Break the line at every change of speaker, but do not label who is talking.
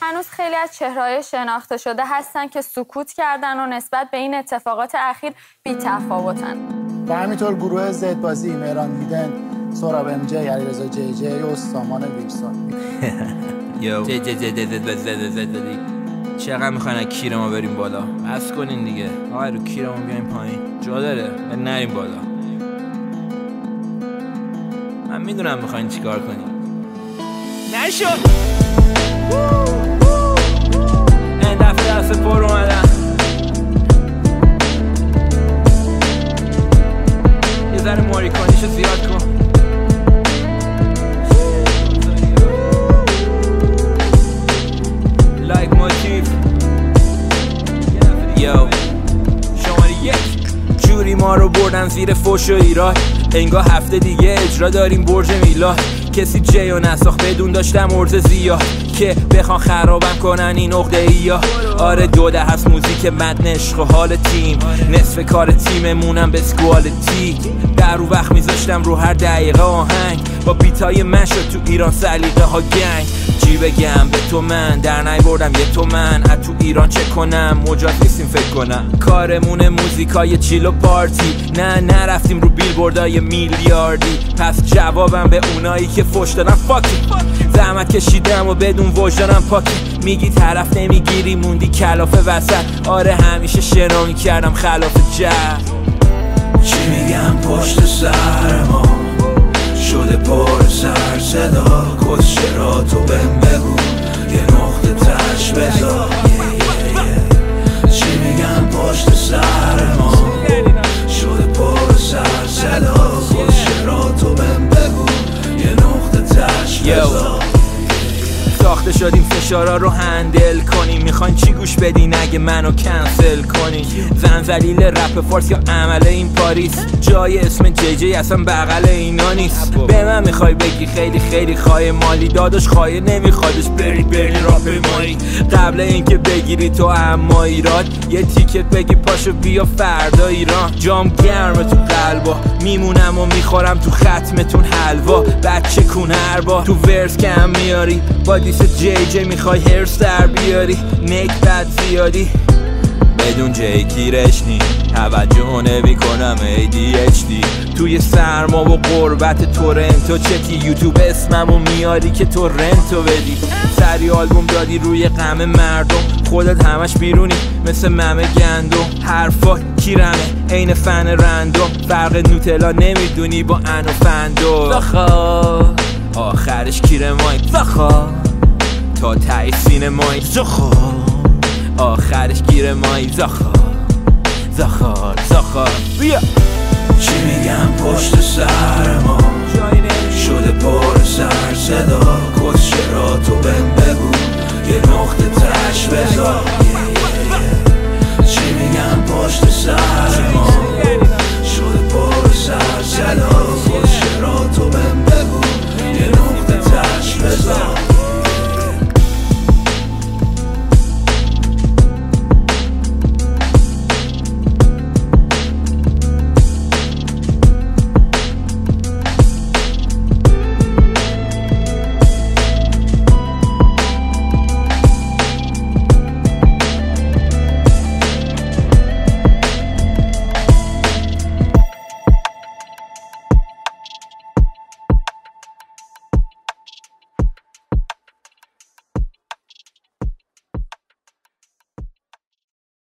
هنوز خیلی از چهره‌های شناخته شده هستن که سکوت کردن و نسبت به این اتفاقات اخیر بی‌تفاوتن.
و همینطور گروه زد بازی، مهران هیدن، سهراب ام جی، علیرضا جی جی و سامان ویرسان.
یو زد چقدر میخواین از کیر ما بریم بالا؟ بس کنین دیگه. آقا رو کیرمون بیایم پایین. جا داره نریم بالا. من میدونم میخواین چیکار کنیم. نشد. این دفعه دست پر اومدن. یه ذره موریکانیشو زیاد کن. لایک موتیف. یو شماره 1 جوری ما رو بردن زیر فوش و ایراد. انگار هفته دیگه اجرا داریم برج میلاد. کسی جیو نساخت بدون داشتم ارز زیاد که بخوان خرابم کنن این عقده ایا. آره 2 هست موزیک متن عشق و حال تیم. نصف کار تیممونم به سکوالتی. در رو وقت میذاشتم رو هر دقیقه آهنگ. با بیتای من شد تو ایران سلیقه ها گنگ. چی بگم به تو من در نیاوردم یه تومن. از تو ایران چه کنم مجاز نیستیم فکر کنم. کارمون موزیکای چیل و پارتی. نه نرفتیم رو بیلبوردای میلیاردی. پس جوابم به اونایی که فوش دادن فاکی. زحمت کشیدم و بدون وجدانم پاکی. میگی طرف نمیگیری موندی کلافه وسط. آره همیشه شنا میکردم خلاف جهل.
چی میگم پشت سر ما شده پر سر صدا. کسچراتو بهم بگو یه نقطه تش بذار. چی میگم پشت سر ما شده پر سر صدا. کسچراتو بهم بگو یه نقطه تش بذار.
ساخته شدیم فشارا رو هندل کنیم. میخواین چی گوش بدین اگه منو کنسل کنین؟ زنزلیل رپ فارس یا عمله این پاریس. جای اسم جی جی اصلا بغل اینا نیست. به من میخوای بگی خیلی خیلی خواهی مالی. داداش خواهی نمیخوادش بری راپ مایی. قبل اینکه بگیری تو اما ایراد یه تیکت بگی پاشو بیا فردا ایران. جام گرمه تو قلبا میمونم و میخورم تو ختمتون حلوا. بچه کونر با تو ورس کم میاری. با دیس جی جی میخوای هرس در بیاری. نیک بد زیادی بدون جی کیرش نی. توجه نمی کنم ADHD. توی سرما و قربت تورنتو چتی یوتیوب اسممو میاری که تو رنتو بدی. سری آلبوم دادی روی غم مردم. خودت همش بیرونی مثل ممه گندم. حرفا کیرمه عین فن رندوم. فرق نوتلا نمیدونی با ان و فندو. زخا آخرش کیر مای زخا تا تای سینمای زخا. آخرش گیر مای زخار بیا.
چی میگم پشت سر ما شده پر سر